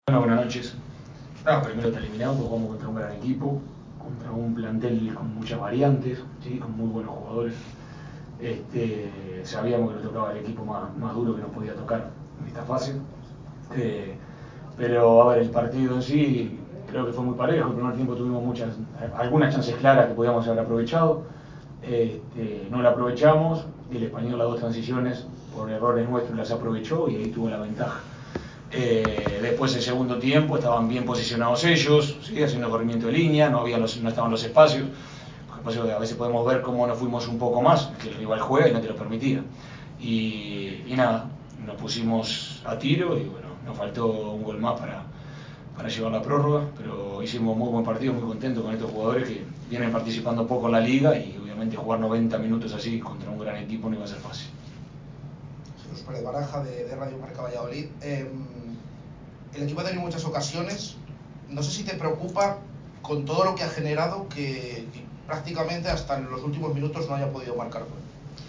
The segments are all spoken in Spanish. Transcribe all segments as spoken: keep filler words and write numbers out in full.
Bueno, buenas noches. Ah, primero está eliminado porque jugamos contra un gran equipo, contra un plantel con muchas variantes, ¿sí? Con muy buenos jugadores. Este, sabíamos que nos tocaba el equipo más, más duro que nos podía tocar en esta fase. Eh, pero a ver, el partido en sí creo que fue muy parejo. El primer tiempo tuvimos muchas, algunas chances claras que podíamos haber aprovechado. Este, no la aprovechamos y el Español las dos transiciones por errores nuestros las aprovechó y ahí tuvo la ventaja. Eh, después el segundo tiempo estaban bien posicionados ellos, ¿sí? Haciendo corrimiento de línea, no, había los, no estaban los espacios. Lo que pasa es que a veces podemos ver cómo nos fuimos un poco más, que el rival juega y no te lo permitía. Y, y nada, nos pusimos a tiro y bueno, nos faltó un gol más para, para llevar la prórroga, pero hicimos muy buen partido, muy contentos con estos jugadores que vienen participando poco en la liga y obviamente jugar noventa minutos así contra un gran equipo no iba a ser fácil. Jesús Pérez Baraja de, de Radio Marca Valladolid. Eh, el equipo ha tenido muchas ocasiones. No sé si te preocupa con todo lo que ha generado que, que prácticamente hasta en los últimos minutos no haya podido marcar gol.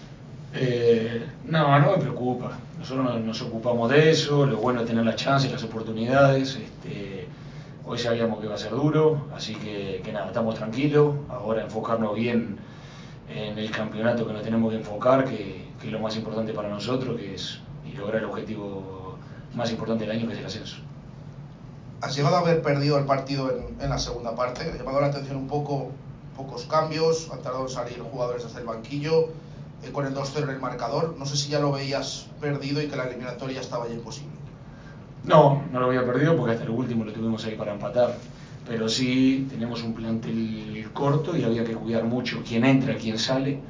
Eh, no, no me preocupa. Nosotros nos, nos ocupamos de eso. Lo bueno es tener las chances, las oportunidades. Este, hoy sabíamos que iba a ser duro, así que, que nada, estamos tranquilos. Ahora enfocarnos bien en el campeonato que nos tenemos que enfocar, que, que es lo más importante para nosotros, que es y lograr el objetivo más importante del año, que es el ascenso. Has llegado a haber perdido el partido en, en la segunda parte. Ha llamado la atención un poco, pocos cambios, han tardado en salir jugadores desde el banquillo, eh, con el dos cero en el marcador. No sé si ya lo veías perdido y que la eliminatoria estaba ya imposible. No, no lo había perdido porque hasta el último lo tuvimos ahí para empatar. Pero sí tenemos un plantel corto y había que cuidar mucho quién entra, quién sale.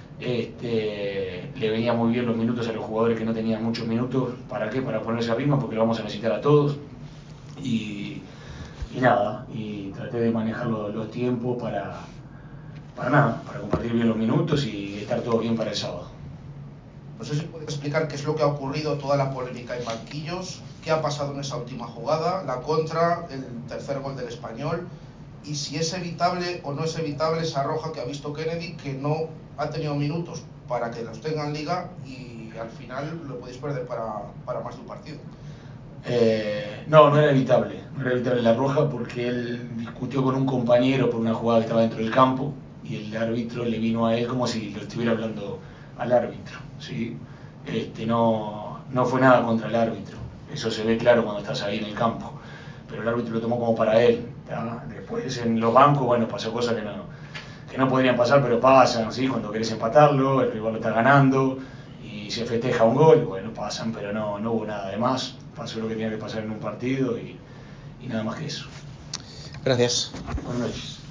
Este, le venía muy bien los minutos a los jugadores que no tenían muchos minutos. ¿Para qué? Para ponerse a ritmo, porque lo vamos a necesitar a todos. Y, y nada, y traté de manejar los, los tiempos para, para nada, para compartir bien los minutos y estar todo bien para el sábado. No sé si puedes explicar qué es lo que ha ocurrido, toda la polémica en banquillos, qué ha pasado en esa última jugada, la contra, el tercer gol del Español, y si es evitable o no es evitable esa roja que ha visto Kennedy, que no ha tenido minutos para que los tenga en liga y al final lo podéis perder para, para más de un partido. Eh, no, no era evitable, no era evitable la roja porque él discutió con un compañero por una jugada que estaba dentro del campo y el árbitro le vino a él como si le estuviera hablando al árbitro, ¿sí? Este, no, no fue nada contra el árbitro, eso se ve claro cuando estás ahí en el campo, pero el árbitro lo tomó como para él, ¿tá? Después en los bancos, bueno, pasó cosas que no, que no podrían pasar, pero pasan, ¿sí? Cuando querés empatarlo, el rival lo está ganando y se festeja un gol, bueno, pasan, pero no, no hubo nada de más. Pasó lo que tenía que pasar en un partido y, y nada más que eso. Gracias. Buenas noches.